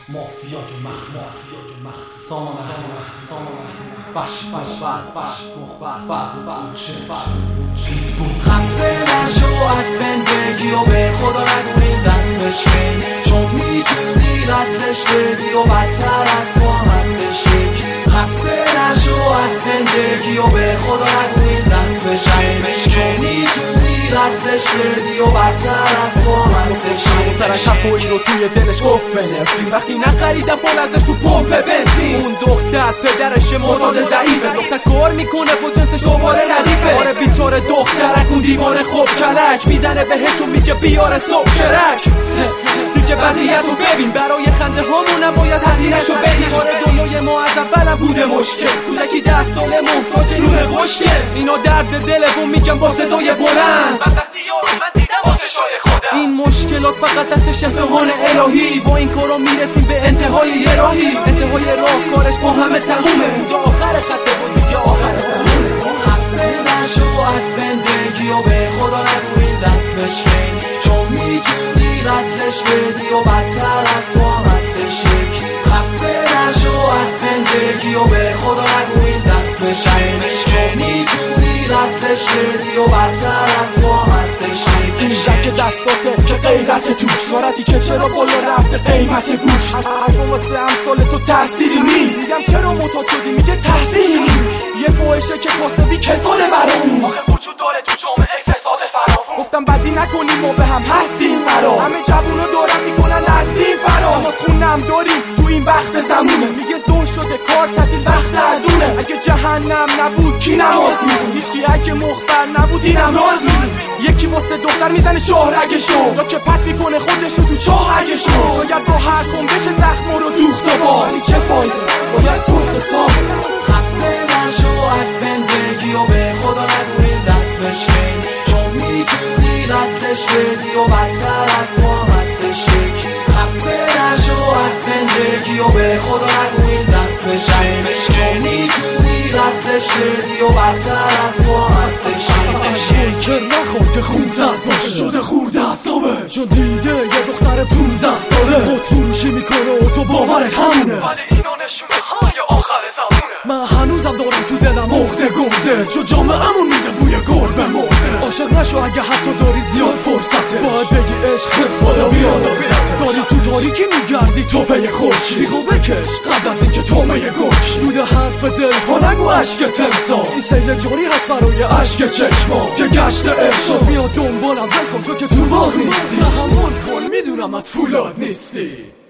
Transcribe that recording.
مافیا که سانه باش مخبر چه خسته نشو از زندگی و به خدا نگو این دستش خیلی، چون میتونی دستش بدی و بدتر از تو هم هستش یکی. خسته نشو از زندگی و به خدا نگو این دستش خیلی، چون میتونی دستش بدی و بدتر از تو هم هستش یکی. ترک و اینو توی دلش گفت بنفرین وقتی نخریدم پول ازش تو پمپ بنزین. اون دختر پدرش معتاد ضعیفه، دختر کار میکنه با جنسش دوباره ردیفه. آره بیچاره دخترک اون دیوانه خوب کلک میزنه بهش و میگه بیاره صبح چرک. دیگه وضعیت رو ببین، برای خنده هامونم باید هزینه‌شو بدیم. آره دنیای ما از اولم بوده مشکل، کودکی 10 ساله محتاج نون خشکه. اینا درد دله و میگم با صدای بلند، وقتی یارو من دیدم واسه شای خودم. این مشکلات فقط دستش امتحان الهی، با این کارا میرسیم به انتهای یه راهی. انتهای راه کارش با همه تمومه، اینجا آخر خطه و دیگه آخر زمونه. خسته نشو از زندگی و به خدا نگو این دستش خیلی، چون میتونی دستش بدی و بدتر از تو هم هستش یکی. خسته نشو از زندگی و به خدا نگو این دستش خیلی، چون میتونی دستش بدی و بدتر از تو هم هستش یکی. این شک دستاته که غیرت توش، نارتی که چرا بالا رفته قیمت گوش. حرفم واسه امثال تو تأثیری نیست، میگم چرا معتاد شدی میگه تحصیلی نیست. یه فوهشه که کاسبی کساله برامون، آخه وجود داره تو جامعه فساد فراوون. گفتم بدی نکنیم ما به هم هستیم فرا، همه جوونا دارن میکنن نزدیم فرا. ما خونم داریم تو این وقت زمونه، میگه زور شده کار تعطیل وقت از اونه. اگه جهنم نبود کی نماز میخون، هیچکی اگه مخبر نبود اینم راز میدون. یکی واسه دختر میزنه شاهرگشو، یا که پت میکنه خودشو تو چاهگشو. شاید با هر کن بشه زخم رو دوخت و با، ولی چه فایده باید سوخت سام. خسته نشو از زندگی و به خدا نگو این دستش خیلی، چون میتونی دستش بدی و بدتر از تو هم هستش یکی. خسته نشو از زندگی و به خدا نگو این دستش خیلی، چون میتونی دستش بدی و بدتر از تو هم هستش یکی. شکر نخور که خون زد باشه، شده خورده اصابه، چون دیده یه دختر 15 ساله خود فروشی میکنه و تو باورت همونه. ولی اینا نشونه های آخر زمونه. من هنوزم دارم تو دلم عقده گرده، چون جامعه‌مون میده بوی گربه مرده. عاشق نشو اگه حتی داری زیاد فرصته، باید بگی عشق بالا بیاد. داری تو تاریکی میگردی تو پی خورشید، تیغو بکش قبل از اینکه تومه گوش. دود حرف دل ها نگو عشق تمسا، این سیل جاری هست برای عشق چشما که گشت عشق میاد دنبالم. ول کن تو که تو باغ نیستی، تحمل کن میدونم از فولاد نیستی.